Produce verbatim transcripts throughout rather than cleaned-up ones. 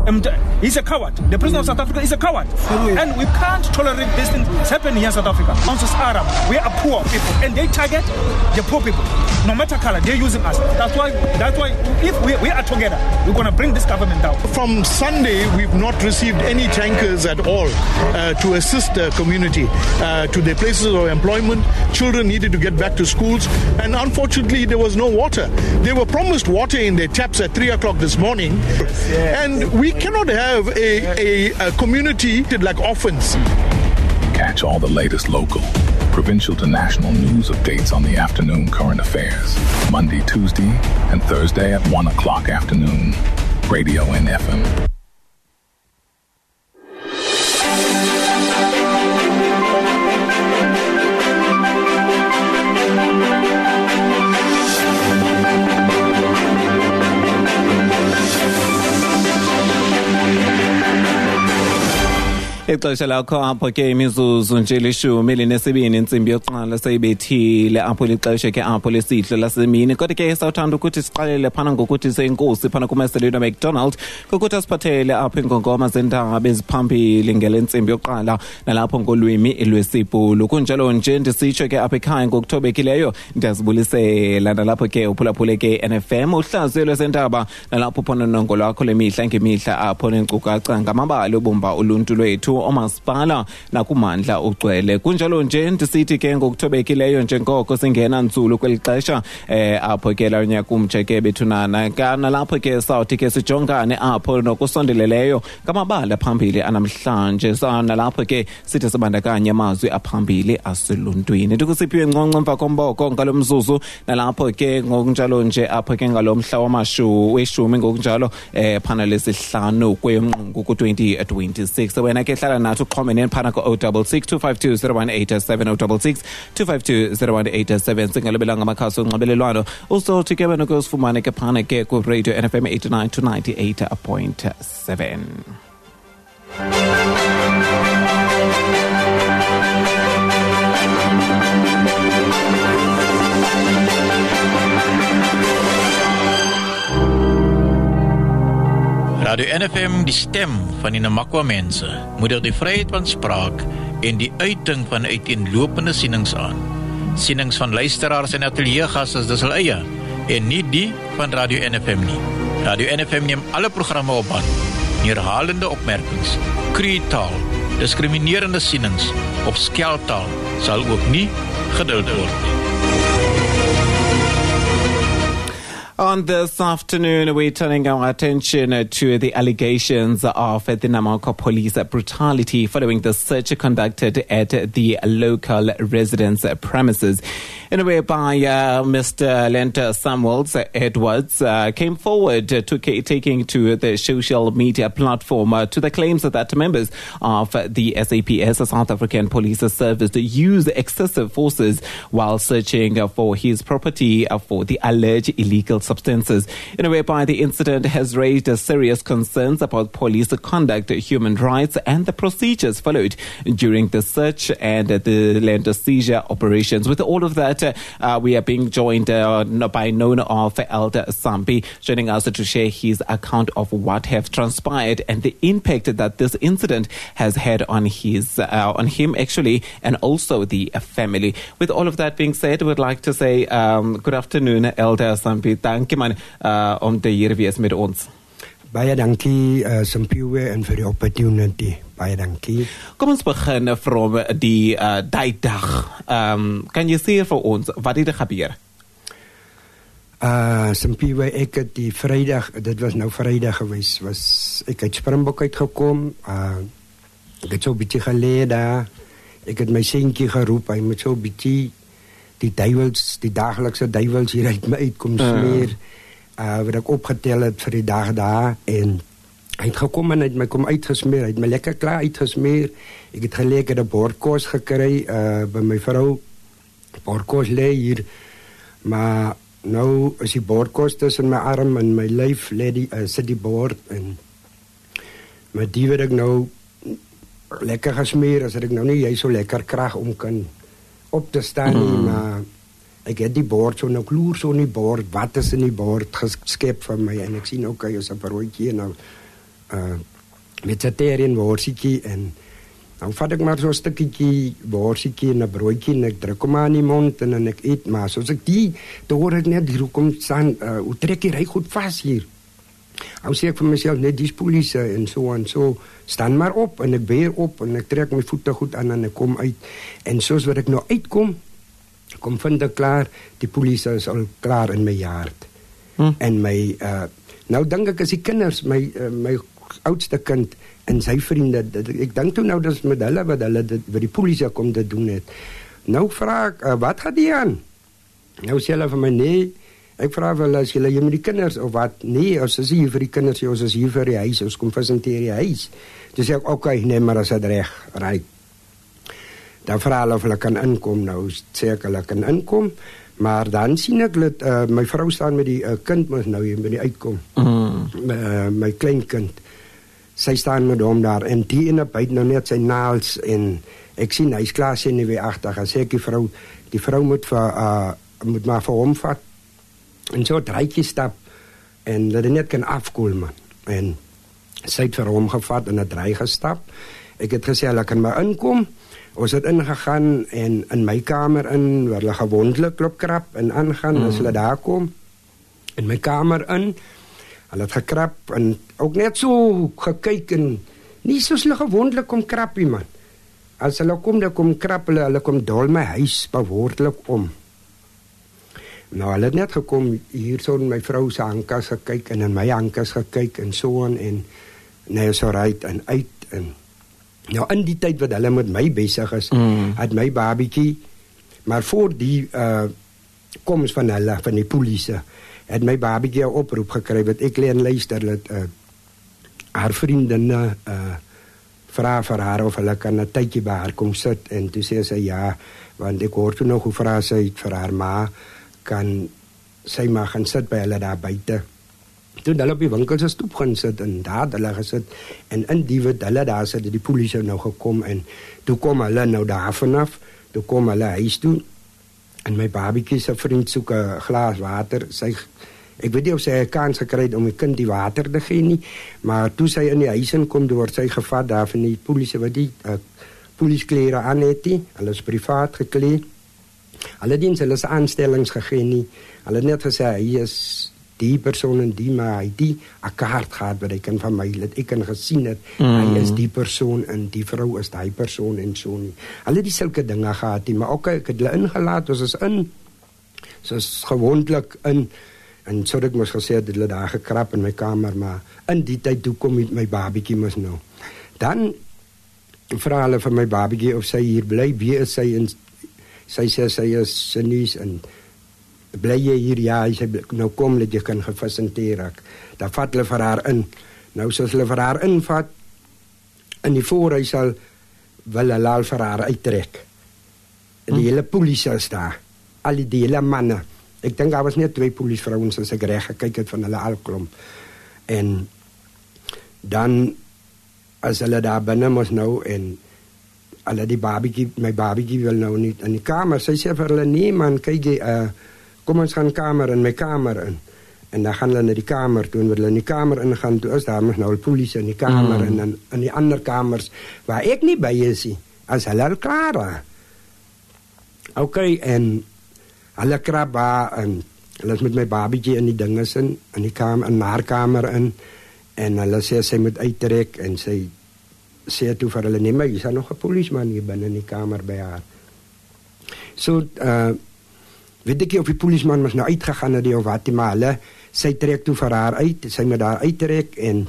Um, he's a coward. The president of South Africa is a coward. And we can't tolerate this thing happening here in South Africa. Us Arab, we are poor people. And they target the poor people. No matter color, they're using us. That's why That's why if we, we are together, we're going to bring this government down. From Sunday, we've not received any tankers at all uh, to assist the community uh, to their places of employment. Children needed to get back to schools. And unfortunately, there was no water. They were promised water in their taps at three o'clock this morning. And we cannot have a, a, a community like orphans. Catch all the latest local, provincial to national news updates on the afternoon current affairs. Monday, Tuesday, and Thursday at one o'clock afternoon. Radio N F M. Ixesha lakho apho ke imizuzu nje lishumi linesibini intsimbi yokuqala seyibethile apho lixesha ke apho lesidlo lasemini kodwa ke sawuthanda ukuthi siqalele phana ngokuthi senkosi phana kuMaselino McDonald ukuthi asiphathele apho ingongoma zendaba eziphambili ngelentsimbi yokuqala nalapho ngolwimi lwesibhulu kunjalo nje ndisitsho ke apha ekhaya ngokuthobekileyo ndiyazibulisela nalapho ke uphulaphule ke N F M uhlaziyo lwezendaba nalapho phona nongo lwakho lemihla ngemihla apho nenkcukacha ngamabali obumba uluntu lwethu omasipala nakumandla ugcwele kunjalo nje ndisithi ke ngokuthobekileyo njengoko singena nzulu kwelixesha eh apho ke lanya kumjeke bethunana kana lapho ke sawuthi ke sijongane apho nokusondeleleyo ngamabala phambili anamhlanje sana lapho ke sithi sibandakanye amazwi aphambili aseluntwini ndikusiphiwe ngqonqo emva komboko ngalomzuzu nalapho ke ngokunjalo nje apho ke ngalomhla wamashu weshumi ngokunjalo eh phana lesihlanu kweyenqungu ku twenty twenty-six wena ke hlala nathi uxhomene phana ko zero six six two five two zero one eight seven zero six six two five two zero one eight seven singalebela ngamakhasi onxibelelwano usothi ke wena kusifumane ke phana ke ku Radio N F M eighty-nine to ninety-eight point seven. Radio N F M, die stem van die Namakwa mense, moedig die vryheid van spraak en die uiting van uiteenlopende sienings aan. Sienings van luisteraars en ateliergasse is dis hul eie en nie die van Radio N F M nie. Radio N F M neem alle programme op band. Neerhalende opmerkings, kruitaal, diskriminerende sienings of skeltaal sal ook nie geduld word nie. On this afternoon, we're turning our attention to the allegations of the Namakwa police brutality following the search conducted at the local residence premises, in whereby uh, Mister Lenta Samuels Edwards uh, came forward to k- taking to the social media platform uh, to the claims that members of the S A P S, South African Police Service, use excessive forces while searching for his property for the alleged illegal substances, in a whereby the incident has raised serious concerns about police conduct, human rights, and the procedures followed during the search and the land seizure operations. With all of that, uh, we are being joined uh, by Nona of Elder Sampi, joining us to share his account of what have transpired and the impact that this incident has had on his, uh, on him actually, and also the family. With all of that being said, we'd like to say um, good afternoon, Elder Sampi. Thank you, man, uh, om te hier wees met ons. Baie dankie, uh, Sampiwe, en vir die opportunity. Baie dankie. Kom ons begin from die uh, die dag. Um, kan jy sê vir ons, wat het er gebeur? Uh, Sampiwe, ek het die Vrydag, dit was nou Vrydag gewees, was ek uit Springbok uitgekom, uh, ek het so bietjie geleer daar, ek het my seentjie geroep, hy moet so bietjie die duivels, die dagelikse duivels hier uit my uitkom smeer, uh, wat ek opgetel het vir die dag daar, en hy het gekom en hy het my kom uitgesmeer, hy het my lekker klaar uitgesmeer, ek het geleek, ek het een bordkos gekry, uh, by my vrou, bordkos lee hier, maar nou is die bordkos tussen my arm en my lyf, lee die, uh, sit die bord, en met die wat ek nou lekker gesmeer, as ek nou nie jy so lekker krag om kan op te staan nie, mm. maar ek het die bord so, nou kloer so in die bord, wat is in die bord geskep van my, en ek sien ook, hy is een broodjie, nou, uh, vegetarian worsiekie en dan vat ek maar so 'n stukkie worsiekie en 'n broodjie en ek druk hom aan die mond en dan ek eet maar soos ek die dan hoor ek net hier kom staan uh, hoe trek jy ry goed vas hier. Ou sê ek vir myself net dis polisie en so en so staan maar op en ek beer op en ek trek my voete goed aan en ek kom uit en soos wat ek nou uitkom kom vind ek klaar die polisie is al klaar in my yard hmm. en my uh, nou dink ek as die kinders my uh, my oudste kind en sy vriende dit, ek dink toe nou dis met hulle wat hulle dit by die polisie kom dit doen het. Nou vra ek uh, wat gaan die aan? Nou sê hulle vir my nee. Ek vra wel as julle hier met die kinders of wat? Nee, ons is hier vir die kinders, ons is hier vir die huis, ons kom fasiliteer die huis. Toe sê ek, oké, okay, nee, maar as dit reg, right. Dan vra hulle of hulle kan inkom, nou sê ek hulle kan inkom, maar dan sien ek dat uh, my vrou staan met die uh, kind, mos nou hier met die uitkom, mm. my, uh, my kleinkind. Sy staan met hom daar, en die ene byt nou net sy naels, en ek sien, hy is klaar sê nie weer agter, en sê ek die vrou, die vrou moet, vir, uh, moet maar vir hom vat, en so draaikie stap, en dat hy net kan afkoel, man. En sy het vir hom gevat, en het draai gestap. Ek het gesê, hulle kan maar inkom. Ons het ingegaan, en in my kamer in, waar hulle gewondelik klopkrap, en aangaan, mm. as hulle daar kom, in my kamer in, hulle het gekrap, en ook net so gekyk, en nie soos hulle gewondelik kom krapie, man. As hulle kom, dan kom krap hulle, hulle kom dol my huis, bewoordelik om. Nou, hulle het net gekom, hier so in my vrou se hankas gekyk, en in my hankas gekyk, en so en, en nou so right, en uit, en nou, in die tyd wat hulle met my bezig is, mm. het my babiekie, maar voor die uh, komst van hulle, van die polisie, het my babiekie een oproep gekry, wat ek leen luister, dat uh, haar vriendinne uh, vraag vir haar, of hulle kan een tydje by haar kom sit, en toe sê sy ja, want ek hoor toe nog hoe vraag sy vir haar ma, kan sy maar gaan sit by hulle daar buiten. Toen hulle op die winkelse stoep gaan sit, en daar het hulle gesit, en in die wat hulle daar sit, die polisie nou gekom, en toe kom hulle nou daar vanaf, toe kom hulle huis toe, en my babiekie sy vriend soek een glas water, sy, ek weet nie of sy een kans gekry het om die kind die water te gee nie, maar toe sy in die huis inkom, toe word sy gevat daar van die polisie, wat die uh, poliesklere aan het die, hulle is privaat gekleed, hulle diens hulle is aanstellings gegeen nie, hulle het net gesê, hy is die persoon en die, maar hy die een kaart gehad, wat ek kan van my, dat ek kan gesien het, mm. hy is die persoon en die vrou is die persoon en so nie. Hulle die sulke dinge gehad nie, maar ook ek het hulle ingelaat, ons is in, soos gewondelik in, en so het ek moes gesê, dat hulle daar gekrap in my kamer, maar in die tyd toe kom my babiekie moes nou. Dan vraag hulle van my babiekie of sy hier bly, wie is sy in sy sê, sy is Sinies, en bly jy hier, ja, hy sê, nou kom, dat jy kan gefasiliteer ek. Dan vat hulle vir haar in. Nou, soos hulle vir haar invat, in die voorhuis sal, wil hulle al vir haar uittrek. En die hm. hele polisie is daar. Al die, die hele manne. Ek dink, daar was net twee poliesvrouwens, as ek recht gekyk het van hulle alklom. En dan, as hulle daar binnen moes nou, en hulle die babiekie, my babiekie wil nou niet in die kamer. Sy sê vir hulle, nee man, kyk jy, uh, kom ons gaan kamer in my kamer in. En dan gaan hulle na die kamer toe, en wat hulle in die kamer ingaan, toe is daar nog nou die polisie in die kamer, mm. en in, in die ander kamers, waar ek nie by is, as hulle al klaar. Ok, en hulle krap waar, en hulle is met my babiekie in die dinges in, in die kamer, in haar kamer in, en hulle sê, sy moet uittrek, en sy sê toe vir hulle, nee, maar is daar nog een poliesman hier binnen in die kamer by haar. So, uh, weet ek nie of die poliesman was nou uitgegaan het, of wat die, maar hulle, sy trek toe vir haar uit, sy moet daar uittrek, en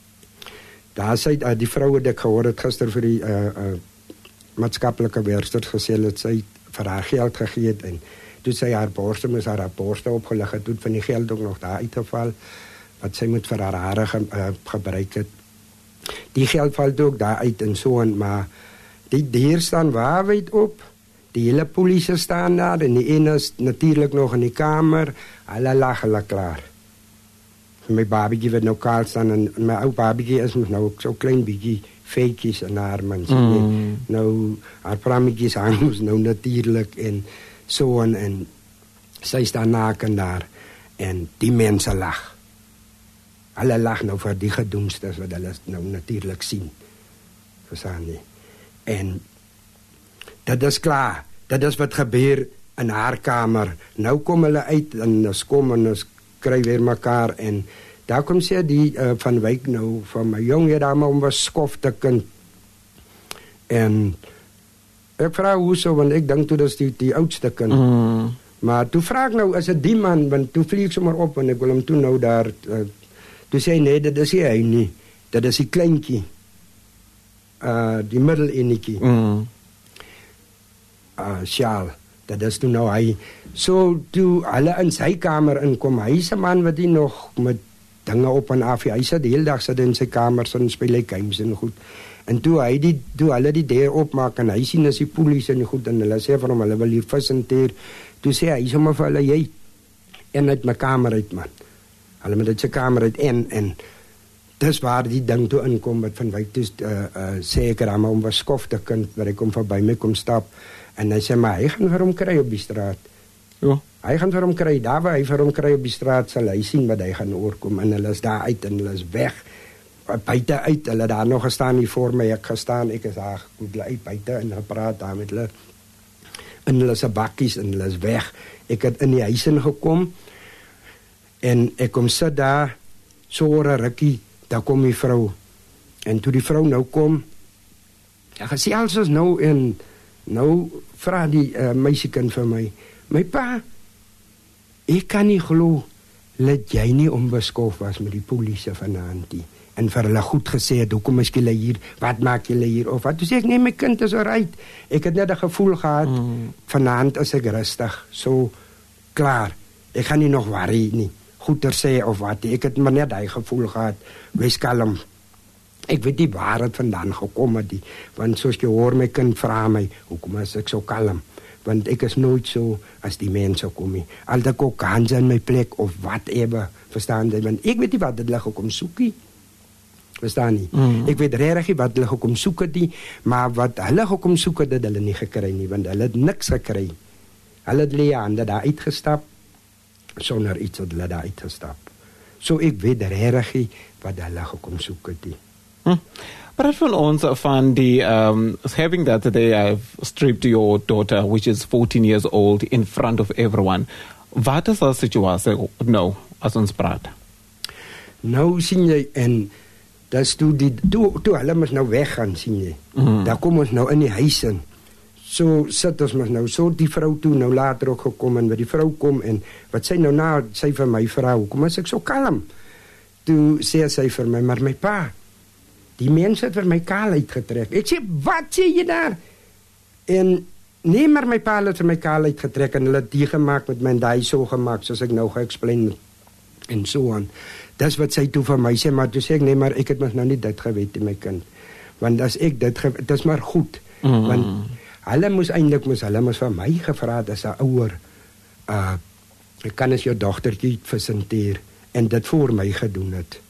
daar sy, uh, die vrou wat ek gehoor het gister vir die uh, uh, maatskapelike werkster gesê, dat sy vir haar geld gegeet, en toe sy haar borste, moes haar, haar borste opgelig het, toe van die geld ook nog daar uitgeval, wat sy moet vir haar haare ge, uh, gebruik het. Die geld valt ook daar uit en so, en, maar die dier staan waarheid op, die hele polisie staan daar, en die ene is natuurlijk nog in die kamer, hulle lag hulle klaar. My babiekie wat nou kaal staan, en my ou babiekie is nou ook so klein bietjie feekies in haar mens, mm. nou, haar prammetjies hang ons nou natuurlijk, en so, en, en sy staan naken daar, en die mense lag. hulle lag nou vir die gedoenstes wat hulle nou natuurlik sien. Verstaan nie. En dit is klaar. Dit is wat gebeur in haar kamer. Nou kom hulle uit en ons kom en ons kry weer mekaar en daar kom sê die uh, van Wyk nou van my jong hier daar maar om was skofte kind. En ek vra hoe so, want ek dink toe dat is die, die oudste kind. Mm. Maar toe vra ek nou, is het die man, want toe vlieg ek sommer op en ek wil hem toe nou daar, uh, toe sê hy, nee, dit is hy nie. Dit is die kleinkie. Uh, die middelenetjie. Mm. Uh, Sjaal. Dat is toen nou hy, so toe hulle in sy kamer inkom, hy is een man wat die nog met dinge op en af, hy sit die hele dag sit in sy kamer, sin speel hy games en goed, en toe hy die, toe hulle die deur opmaak, en hy sien as die polies en goed, en hulle sê vir hom, hulle wil hier vis en teer, toe sê hy, sommer vir hulle, jy, en uit my kamer uit, man, hulle met uit sy kamer uit, en, en, dis waar die ding toe inkom, wat van Wyk toe, uh, uh, sê ek raam, om was skofte kind, waar ek kom voorbij my kom stap, en hy sê, maar hy gaan vir hom kry op die straat. Ja. Hy gaan vir hom kry, daar waar hy vir hom kry op die straat, sal hy sien wat hy gaan oorkom, en hulle is daar uit, en hulle is weg, buiten uit, hulle daar nog gestaan hier voor my, ek gestaan, ek is daar, goed uit, buiten, en gepraat daar met hulle, en hulle is bakkies, en hulle is weg, ek het in die huis ingekom, en ek kom sit daar, so oor een rukkie, daar kom die vrou, en toe die vrou nou kom, ja, gesê als ons nou, en nou vraag die uh, meisiekind vir my, my pa, ek kan nie glo, dat jy nie onbeskof was met die polisie vanavond die, en vir hulle goed gesê het, hoekom is julle hier, wat maak julle hier, of wat, toe sê ek, nee, my kind is alright, ek het net een gevoel gehad, mm. vanavond is ek rustig, so, klaar, ek gaan nie nog worry nie, goeder sê of wat, ek het maar net die gevoel gehad, wees kalm, ek weet nie waar het vandaan gekom het die, want soos jy hoor my kind vraag my, hoekom is ek so kalm, want ek is nooit so as die mense kom nie, al dat ek ook hands in my plek, of whatever, verstaan jy, want ek weet nie wat het hulle gekom soekie, verstaan nie, mm. ek weet regtig wat hulle gekom soek het die, maar wat hulle gekom soek het, het hulle nie gekry nie, want hulle het niks gekry, hulle het Leander daar uitgestap, sonder iets het hulle daar uitgestap, so ek weet regtig wat hulle gekom soek het die. Hmm. But van ons van die um, having that they have stripped your daughter, which is fourteen years old, in front of everyone. Wat is die situasie nou as ons praat? Nou sien jy, en dis toe die toe, toe hulle mos nou weggaan, sien jy. Mm. Daar kom ons nou in die huis in. So sit ons mos nou, so die vrou toe nou later ook gekom, en wat die vrou kom, en wat sy nou na, sy vir my vrou, hoekom is ek so kalm? Toe sê sy vir my, maar my pa, die mens het vir my kaal uitgetrek. Ek sê, wat sê jy daar? En nee, maar my pa het vir my kaal uitgetrek, en hulle het die gemaakt met my, en die so gemaakt, soos ek nou ge-explain, en so aan. Dis wat sy toe vir my sê, maar toe sê ek, nee, maar ek het mos nou nie dit gewet, my kind. Want as ek dit gewet, dit is maar goed. Mm. Want hulle moes eindelijk, moes, hulle moes vir my gevraad, as een ouwer, uh, ek kan as jou dochtertjie versenteer, en dit voor my gedoen het.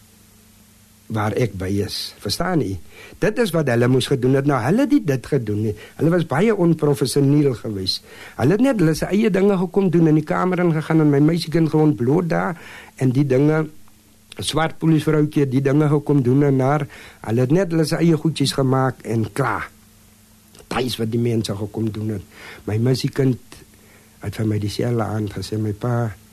Waar ek by is, verstaan nie? Dit is wat hulle moes gedoen het, nou hulle die dit gedoen nie, hulle was baie onprofessioneel gewees, hulle het net hulle sy eie dinge gekom doen, in die kamer ingegaan, en my meisiekind gewoon bloot daar, en die dinge, swart poliesvrouwtje, die dinge gekom doen, en daar, hulle het net hulle sy eie goedjes gemaakt, en klaar, thuis wat die mense gekom doen het, my meisiekind, het van my dieselfde aand gesê, my pa,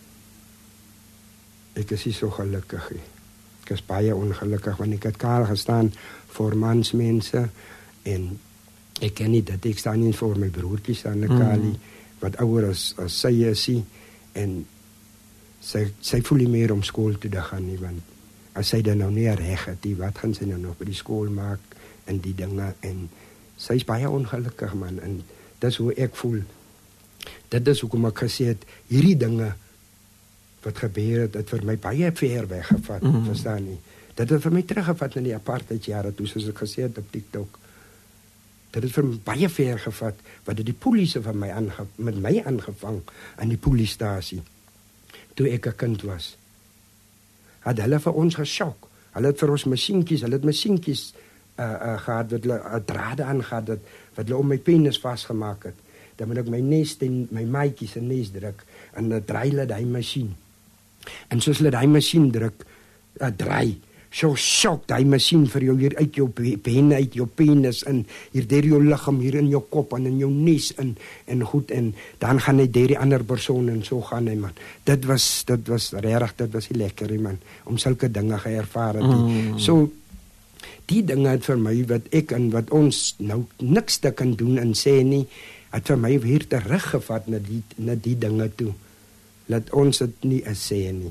ek is nie so gelukkig nie. Ek is baie ongelukkig, want ek het kaal gestaan voor mansmense, en ek ken nie dat ek staan nie voor my broertjie staan, mm. Kali, wat ouder as, as sy is, en sy, sy voel nie meer om school toe te gaan nie, want as sy dan nou nie reg het, die, wat gaan sy nou nog by die school maak, en die dinge, en sy is baie ongelukkig, man, en dis hoe ek voel. Dit is hoekom ek gesê het, hierdie dinge, wat gebeur het, het vir my baie ver weggevat, mm -hmm. verstaan nie. Dit het vir my teruggevat in die apartheidjare toe, soos ek gesê het op TikTok. Dit het vir my baie ver gevat, wat het die polisie van my aange, met my aangevang, aan die poliestasie, toe ek 'n kind was. Had hulle vir ons gesjok, hulle het vir ons machienkies, hulle het machienkies uh, uh, gehad, wat hulle uh, drade aangehad het, wat hulle om my penis vastgemaak het, dan moet ek my nest en my maatjies se nes druk, en dan draai hulle die machine. En soos hulle die machine druk, uh, draai. So shock, die masjien vir jou hier uit jou pen, uit jou penis en hier deur jou liggaam, hier in jou kop en in jou nes en en goed en dan gaan hy deur die ander persoon en so gaan hy man. Dit was dit was regtig, dit was lekker man om sulke dinge geervaar het. Mm. So die dinge het vir my wat ek en wat ons nou niks te kan doen en sê nie, het vir my weer teruggevat na die na die dinge toe. Laat ons dit nie eens sê nie.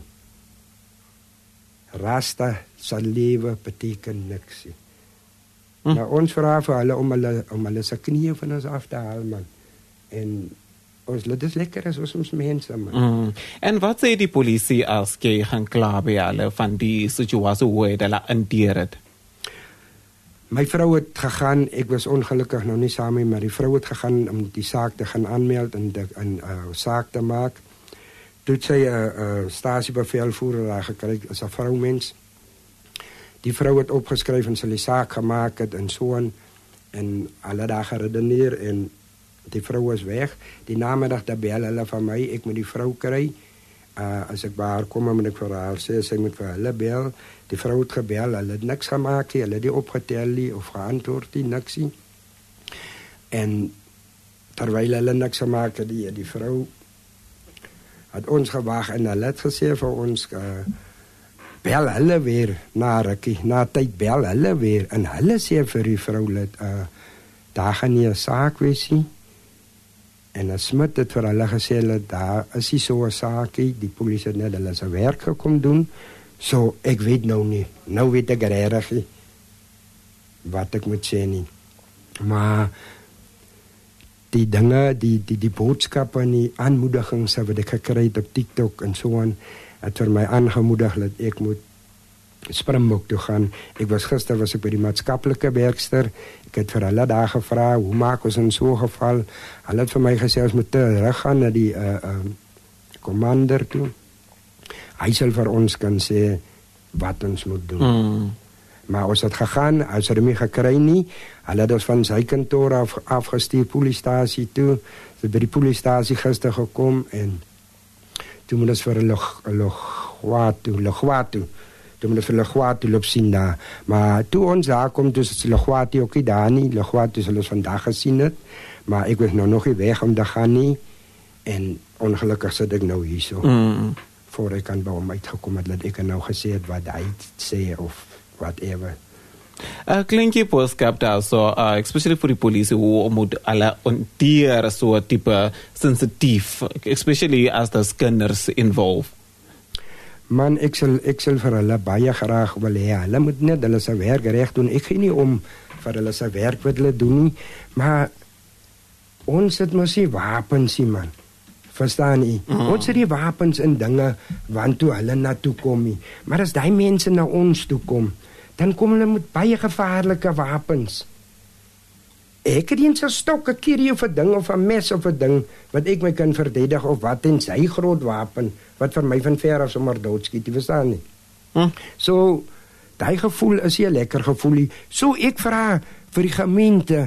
Rasta sal lewe beteken niks. Hm. Nou ons vra vir hulle om hulle om hulle se knieë van ons af te haal man. En ons laat dit lekker as ons mense man. Mm. En wat sê die polisie as jy gaan kla by hulle van die situasie hoe dit hulle hanteer het? My vrou het gegaan, ek was ongelukkig nou nie saam mee, maar die vrou het gegaan om die saak te gaan aanmeld en 'n uh, saak te maak. Toe sy 'n uh, uh, stasiebevelvoerder daar gekry as 'n vroumens. Die vrou het opgeskryf en sy die saak gemaak het en so en en alle dae geredeneer en die vrou is weg. Die namiddag daar bel hulle van my, ek moet die vrou kry. Uh, as ek by haar kom, moet ek vir haar sê, sy moet vir hulle bel. Die vrou het gebel, hulle het niks gemaak, hulle het die opgetel nie, of geantwoord nie, niks nie. En terwyl hulle niks gemaak het, die, die vrou het ons gewag en hulle het gesê vir ons, uh, bel hulle weer na rukkie, na tyd bel hulle weer, en hulle sê vir die vrou, dat, uh, daar gaan nie 'n saak wees nie. En as Smit het vir hulle gesê, dat daar is nie so 'n saakie, die polisie het net hulle se werk gekom doen, so ek weet nou nie, nou weet ek regtig nie wat ek moet sê nie. Maar die dinge, die, die, die boodskappe en die aanmoedigings wat ek gekry het op TikTok en so aan, het vir my aangemoedig dat ek moet Springbok toe gaan. Ek was gister was ek by die maatskaplike werkster. Ek het vir hulle daar gevra, hoe maak ons in so 'n geval? Hulle het vir my gesê ons moet terug gaan na die uh, uh, commander toe. Hy sal vir ons kan sê wat ons moet doen. Mm. Maar ons het gegaan, ons het hom nie gekry nie. Hulle het ons van sy kantoor af, afgestuur polisiestasie toe. Sy by die polisiestasie gister gekom en toe moet ons vir 'n Logwatu, Logwatu. Toe moet ons vir Logwatu loop sien daar. Maar toe ons daar kom, toe is Logwatu ook nie daar nie. Logwatu sal ons vandag gesien het. Maar ek was nou nog nie weg om te gaan nie. En ongelukkig sit ek nou hier so. Mm. Voor ek kan by hom uitgekom het, dat ek nou gesê het wat hy sê of whatever. Uh, klink jy boodskap daar so, uh, especially vir die polisie, hoe moet hulle hanteer so type sensitief, especially as daar kinders involved? Man, ek sal, ek sal vir hulle baie graag wil hê, hulle moet net hulle se werk reg doen. Ek gee nie om vir hulle se werk wat hulle doen nie, maar ons het mos nie wapens nie, man. Verstaan jy? Mm. Ons het die wapens en dinge want toe hulle na toe kom nie. Maar as die mense na ons toe kom, dan kom hulle met baie gevaarlike wapens. Ek het eens 'n stok, 'n kierie of 'n ding of 'n mes of 'n ding wat ek my kan verdedig of wat en sy groot wapen wat vir my van ver af sommer doodskiet, jy verstaan nie. Hm? So daai gevoel is 'n lekker gevoel nie. So ek vra vir die gemeente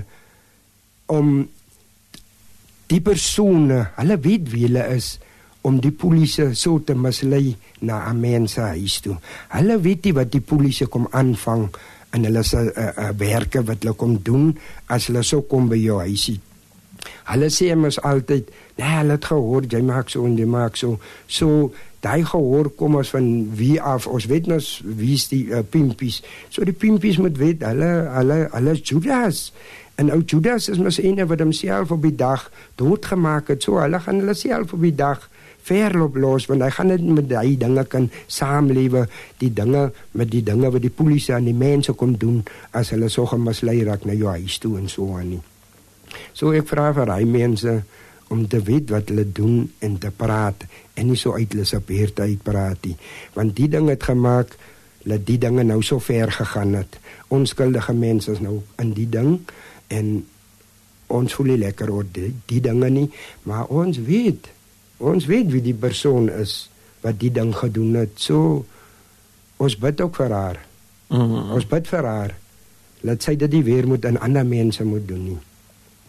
om die persone, hulle weet wie hulle is, om die polisie so te mislei na 'n mens se huis toe. Hulle weet nie wat die polisie kom aanvang en hulle se uh, uh, werke wat hulle kom doen as hulle so kom by jou huisie. Hulle sê mos altyd, nee, hulle het gehoor, jy maak so en jy maak so. So, die gehoor kom ons van wie af, ons weet ons wie is die uh, pimpies. So die pimpies moet weet, hulle, hulle, hulle is Judas. En ou Judas is mos ene wat homself op die dag doodgemaak het. So, hulle gaan hulle self op die dag verloop los, want hy gaan net met die dinge kan saamlewe, die dinge, met die dinge wat die polisie aan die mense kom doen, as hulle so gemislei raak na jou huis toe en so aan nie. So ek vra vir hy mense, om te weet wat hulle doen en te praat, en nie so uit hulle se beerte uitpraat nie, want die ding het gemaak, dat die dinge nou so ver gegaan het, onskuldige mense is nou in die ding, en ons voel nie lekker oor die, die dinge nie, maar ons weet, ons weet wie die persoon is, wat die ding gedoen het, so, ons bid ook vir haar, mm-hmm. ons bid vir haar, laat sy dit nie weer moet en ander mense moet doen nie.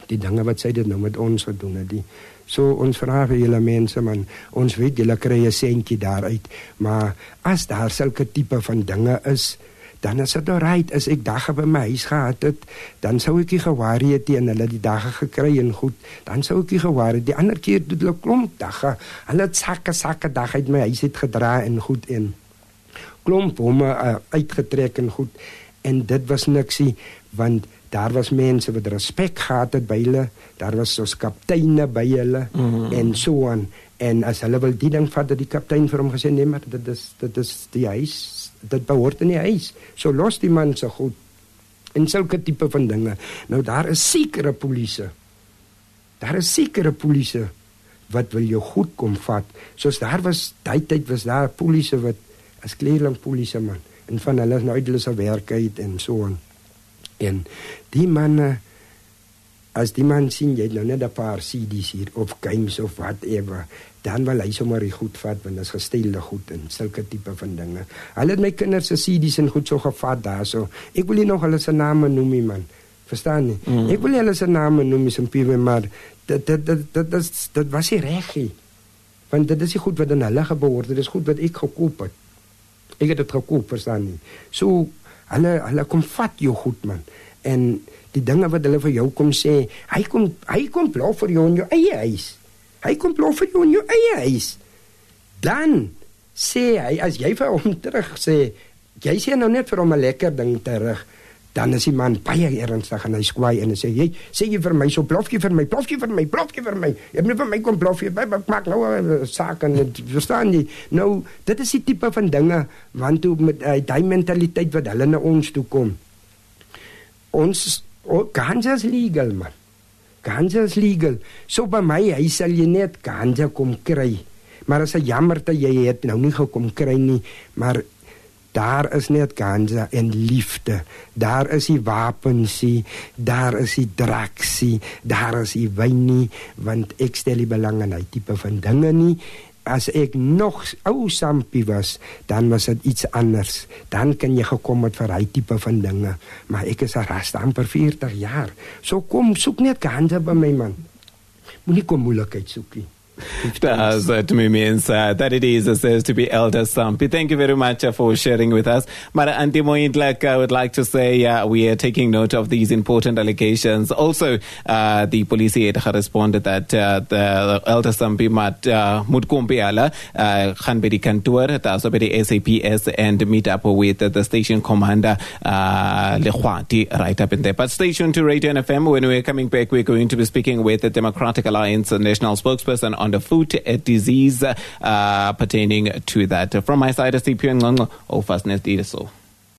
die dinge wat sy dit nou met ons gedoen het. Die. So ons vra vir julle mense man, ons weet julle kry 'n sentjie daaruit, maar as daar sulke tipe van dinge is, dan is dit alright. As ek dagga by my huis gehad het, dan sou ek nie gewaarie het en hulle die dagga gekry en goed, dan sou ek nie gewaarie. Die ander keer doen hulle klomp dagga, hulle het sakke sakke dag uit my huis het gedra en goed en klomp home uh, uitgetrek en goed, en dit was niksie, want daar was mense wat respek gehad het by hulle, daar was soos kapteine by hulle, mm-hmm. en so aan, en as hulle wil die ding vat, dat die kaptein vir hom gesê, nee, maar dit is, dit is die huis, dit behoort in die huis, so los die man so goed, en sulke type van dinge. Nou daar is sekere polisie, daar is sekere polisie, wat wil jou goed kom vat, soos daar was, die tyd was daar polisie wat, as kleerling polisie man, en van hulle is nou uit hulle sy werk uit, en so aan, en die manne, as die man sien, jy het nou net 'n paar C D's hier, of games, of whatever, dan wil hy sommer die goed vat, want dit is gestelde goed, en sulke type van dinge. Hulle het my kinders se C D's en goed so gevat daar, so, ek wil nie nog hulle se name noem nie, man, verstaan nie, mm. ek wil nie hulle se name noem nie, simpie, maar, dit, dit, dit, dit, dit, dit was nie regie, want dit is nie goed wat in hulle geboord, dit is goed wat ek gekoop het, ek het dit gekoop, verstaan nie, so, hulle, hulle kom vat jou goed, man, en die dinge wat hulle vir jou kom sê, hy kom, hy kom plof vir jou in jou eie huis, hy kom plof vir jou in jou eie huis, dan sê hy, as jy vir hom terug sê, jy sê nou net vir hom 'n lekker ding terug, dan is die man baie ernstig en hy skwaai en hy sê, jy, sê jy vir my, so plof jy vir my, plof jy vir my, plof jy vir my, jy het nie vir my kom plof jy, ek maak nou 'n saak en het, verstaan jy, nou, dit is die type van dinge, want toe met uh, die mentaliteit wat hulle na ons toe kom, ons, oh, ganja is legal, man, ganja is legal, so by my, hy sal jy net ganja kom kry, maar as 'n jammer dat jy het nou nie gekom kry nie, maar daar is net ganja en liefde, daar is die wapensie, daar is die draksie, daar is die wyn nie, want ek stel die belang in die type van dinge nie. As ek nog ou sampie was, dan was dit iets anders, dan kan jy gekom het vir die type van dinge, maar ek is 'n rasta amper veertig jaar, so kom, soek net ganja by my man, moenie kom moeilikheid soek nie. That certainly means uh, that it is says to be Elder Sampi. Thank you very much uh, for sharing with us. Mara Anti Moindlek, I would like to say uh, we are taking note of these important allegations. Also, uh, the police had responded that uh, the Elder Sampi mat mutkompiala khan bedi kantoor, also bedi S A P S and meet up with uh, the station commander uh, Lekhwati right up in there. But stay tuned to Radio N F M. When we're coming back, we're going to be speaking with the Democratic Alliance national spokesperson on the food disease uh, pertaining to that. From my side, C P N Ngongo, Ofasnet Iso.